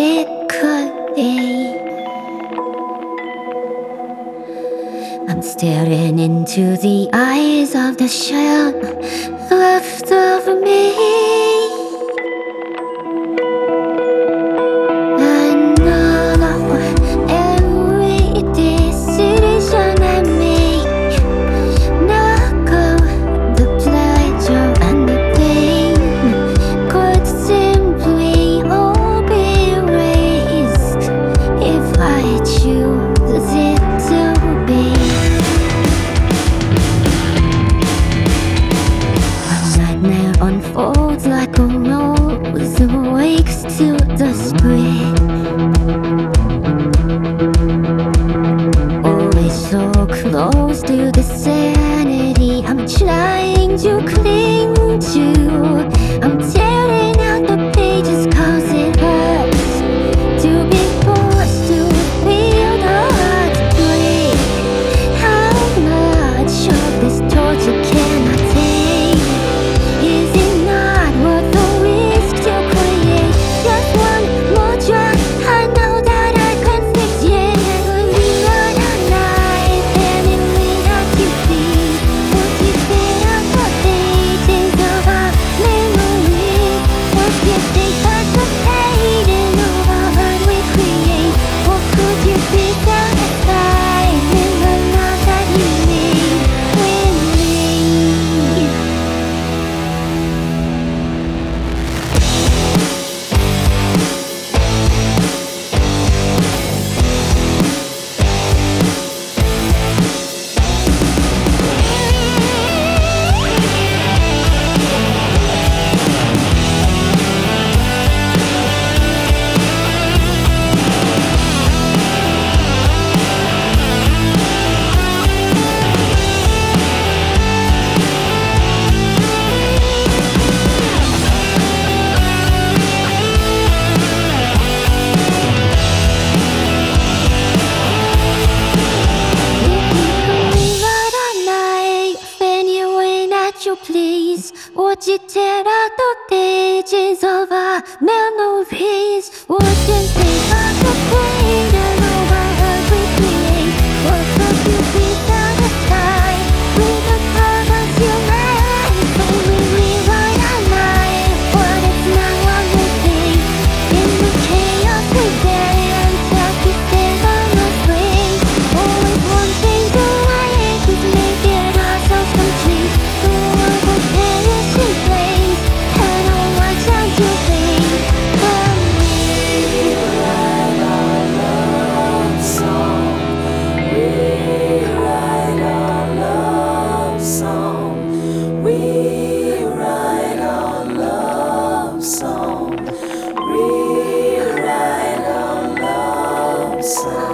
it could be. I'm staring into the eyes of the shell left of me. I know every decision I make, now the pleasure and the pain could simply all be erased if I choose it to be. A nightmare unfolds like a rose awakes to the spring. Always so close to the sanity I'm trying to cling to. I'm tearing out the pages 'cause it hurts to be forced to feel the heart break. How much of this torture can I take? Is it not worth the risk to create just one more drop? I know that I can fix it. When we run a life and it may not you please, what you say on the pages of our memories? What you think that the fading of our heart we create? Or could you be satisfied in the love that you made with me? Please, would you tear out the pages of our memories? Would you think of the pain and of our heart we create? Or could you be satisfied with the colors you made? When we rewrite our life, but it's not what we think. In the chaos we dance, like we stand on the swing. Always wanting to wait, is making ourselves complete. Rewrite our love song.